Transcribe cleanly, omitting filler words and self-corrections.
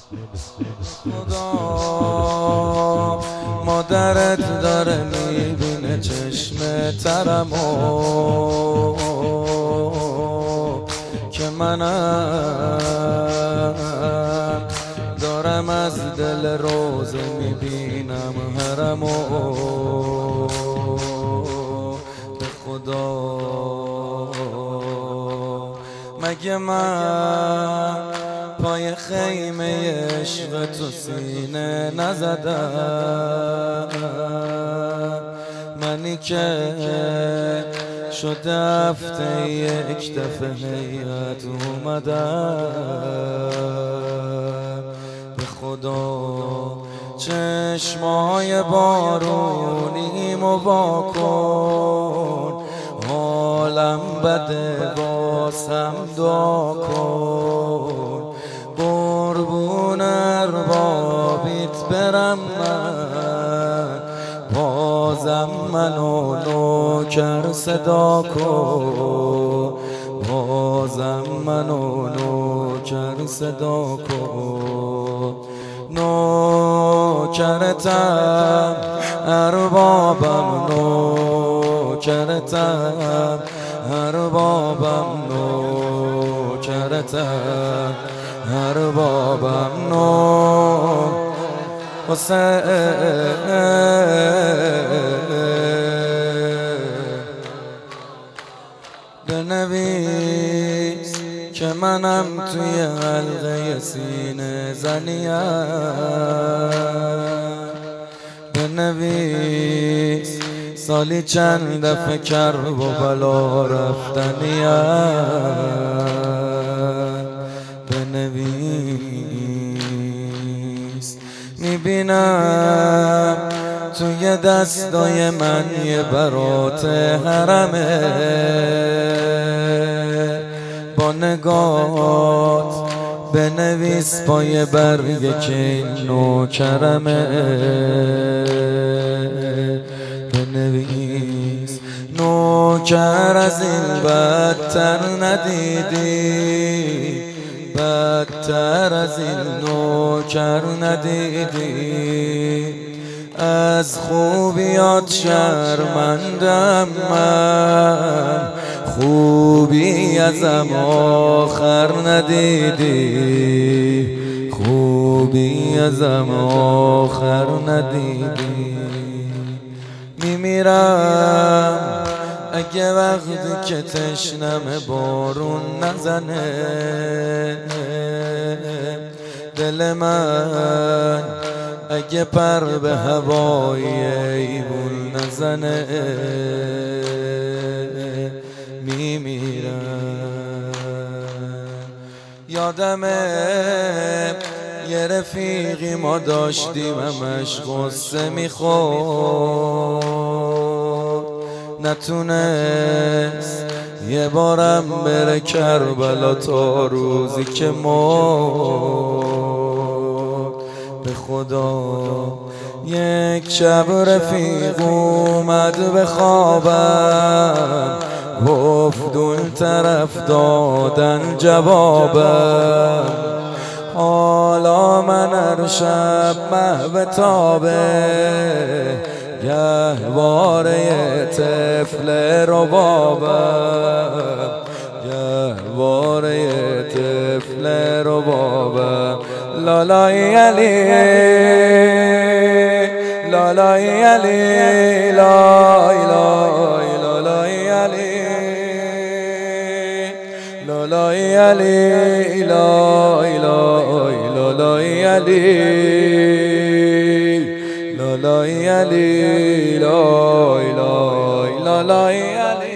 خدا مادرت داره میبینه چشم ترمو که منم دارم از دل روزه میبینم حرمو. به خدا مگه من پای خیمه عشق تو سینه نزدم؟ منی که شده هفته یک دفعه هیئت اومدم. به خدا چشمای بارونیمو واکن، حالم بده واسم دعا کن. قربون اربابیت برم من، بازم منو نوکر صدا کن، بازم منو نوکر صدا کن. نوکرتم اربابم، نوکرتم اربابم، نوکرتم اربابم. حسین بنویس که منم توی حلقه سینه زنیم، بنویس سالی چند دفعه کرب و بلا رفتنیم، بنویس میبینم توی دستای من یه برات حرمه، با نگات بنویس پای برگ که این نوکرمه، بنویس نوکر از این بدتر ندیدی، بدتر از این نوکر ندیدی. از خوبیات شرمندم من، خوبی ازم آخر ندیدی، خوبی ازم آخر ندیدی. میمیرم اگه وقتی که تشنم بارون نزنه، دل من اگه پر به هوای ایمون نزنه، میمیرم. یادمه یه رفیقی ما داشتیم همش غصه میخورد، نتونست یه بارم بره کربلا تا روزی که مرد. به خدا یک شب رفیق اومد به خوابم، گفت اون طرف دادن جوابم. حالا من هر شب محو تابه، گهواره طفل ربابم، گهواره طفل ربابم. لالای علی لالای علی لای لای لالای علی لالای علی لای لای لالای علی لالای علی لای لای لالای علی.